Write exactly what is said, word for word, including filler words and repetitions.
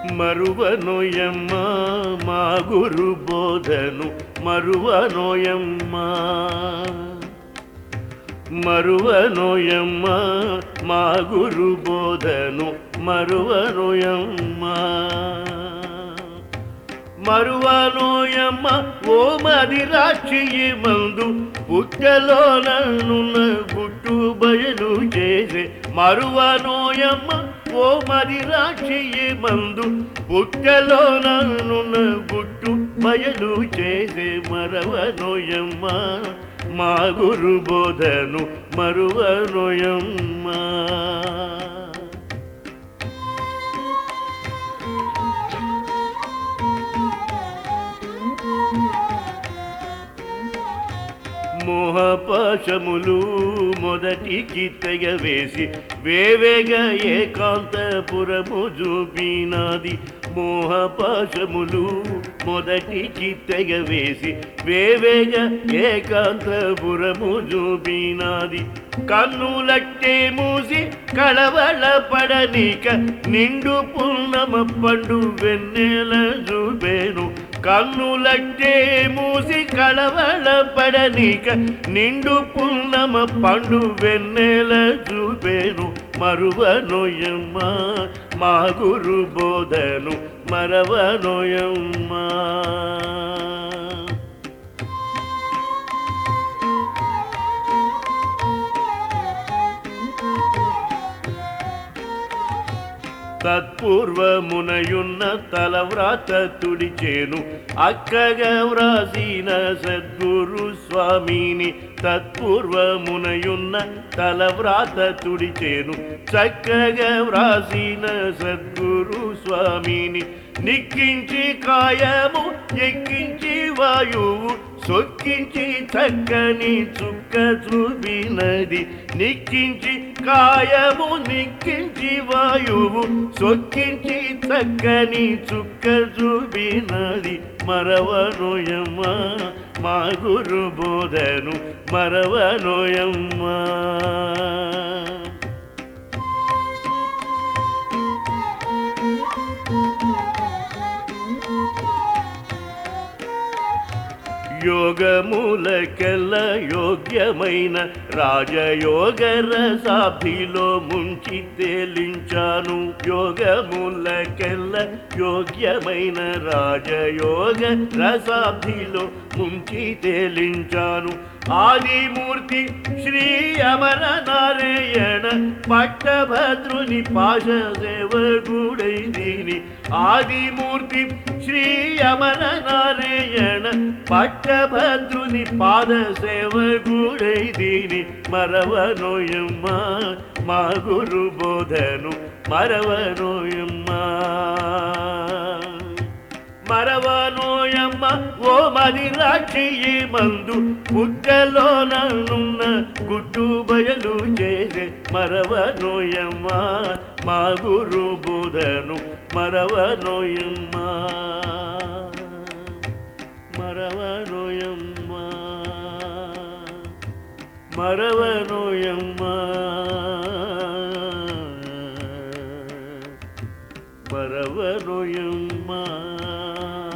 మరువనోయమ్మ మా గురు బోధను మరువనోయమ్మ మరువనోయమ్మ మా గురు బోధను మరువనోయమ్మ మరువనోయమ్మ ఓ మదిరాక్షి మందు పుట్టలోనున్న గుట్టు బయలు చేసే మరువనోయమ్మ ఓ మదిరాక్షి మందు పుట్టలోనున్న గుట్టు బయలు చేసే మరవనోయమ్మ మా గురు బోధను మరువనోయమ్మ మోహపాశములు మొదటికి తెగవేసి వేవేగా ఏకాంతపురము చూపినాది మోహపాశములు మొదటికి తెగవేసి వేవేగా ఏకాంతపురము చూపినాది కన్నులట్టే మూసి కళవళ పడనీక నిండు పున్నమ పండు వెన్నెల చూపేను కన్నులట్టే మూసి కళవళ పడనీక నిండు పున్నమ పండు వెన్నెల చూపేను మరువనోయమ్మ మా గురు బోధను మరవనోయమ్మ తత్పూర్వమునయున్న తలవ్రాత తుడిచేను అక్కగా వ్రాసిన సద్గురు స్వామిని తత్పూర్వమునయున్న తలవ్రాత తుడిచేను చక్కగా వ్రాసిన సద్గురు స్వామిని నిక్కించి కాయము ఎక్కించి వాయువు సొక్కించి చక్కని చుక్క చూపినది నిక్కించి కాయము నిక్కించి వాయువు సొక్కించి చక్కని చుక్క చూపినది మరవనోయమ్మ మా గురు బోధను మరవనోయమ్మ యోగములకెల్ల యోగ్యమైన రాజయోగ రసాభిలో ముంచి తేలించాను యోగములకెల్ల యోగ్యమైన రాజయోగ రసాభిలో ముంచి తేలించాను ఆదిమూర్తి శ్రీ అమర నారాయణ పట్టభద్రుని పాశ సేవకుడై దీని ఆదిమూర్తి శ్రీ అమర నారాయణ పట్టభద్రుని పాద సేవకుడై దీని మరవనోయమ్మ మా గురు బోధను మరవనోయమ్మ మరవనోయమ్మ ఓ మదిరాక్షి మందు పుట్టలోనున్న గుట్టు బయలు చేసే మరవనోయమ్మ మా గురు బోధను మరవనోయమ్మ మరవనోయమ్మ మరవనోయమ్మ మరవనోయమ్మ